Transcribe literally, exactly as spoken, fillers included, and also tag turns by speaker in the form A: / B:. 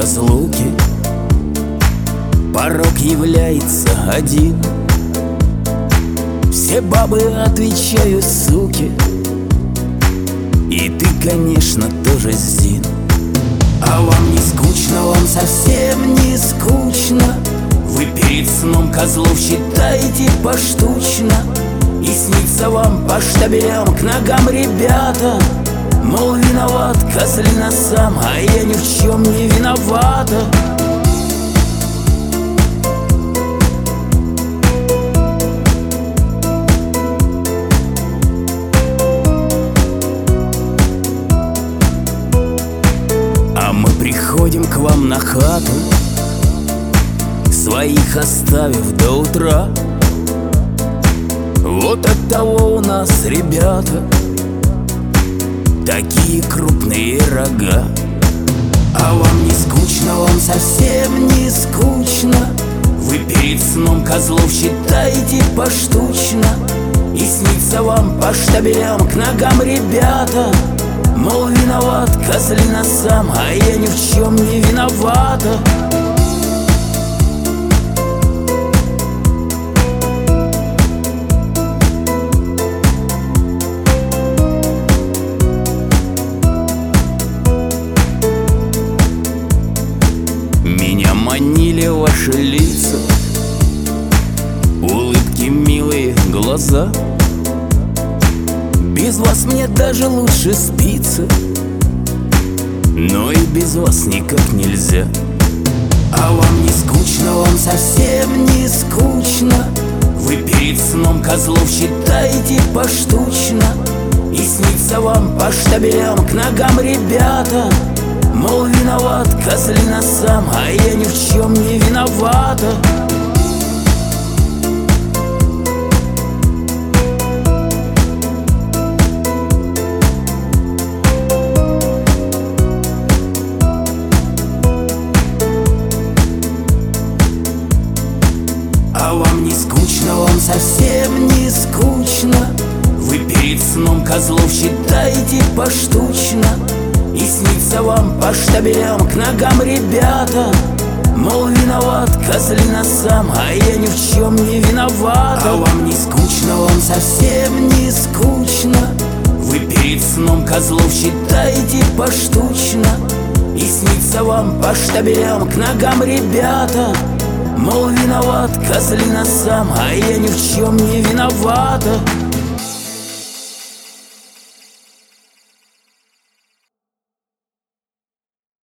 A: разлуки порог является один. Все бабы отвечают суки, и ты, конечно, тоже Зин. А вам не скучно, вам совсем не скучно? Вы перед сном козлов считаете поштучно, и снится вам по штабелям к ногам ребята. Мол, виноват козлина сам, а я ни в чем не виновата. А мы приходим к вам на хату, своих оставив до утра. Вот от того у нас, ребята, такие крупные рога. А вам не скучно, вам совсем не скучно? Вы перед сном козлов считаете поштучно, и снится вам по штабелям к ногам ребята. Мол, виноват козлина сам, а я ни в чем не виновата. Меня манили ваши лица, улыбки, милые глаза. Без вас мне даже лучше спится, но и без вас никак нельзя. А вам не скучно, вам совсем не скучно? Вы перед сном козлов считаете поштучно, и снится вам по штабелям к ногам ребята. Мол, виноват козлина сам, а я ни в чем не виновата. А вам не скучно, вам совсем не скучно? Вы перед сном козлов считаете поштучно, и снится вам по штабелям к ногам ребята. Мол, виноват козлина сам, а я ни в чем не виновата. А вам не скучно, вам совсем не скучно? Вы перед сном козлов считаете поштучно, и снится вам по штабелям к ногам ребята. Мол, виноват козлина сам, а я ни в чем не виновата.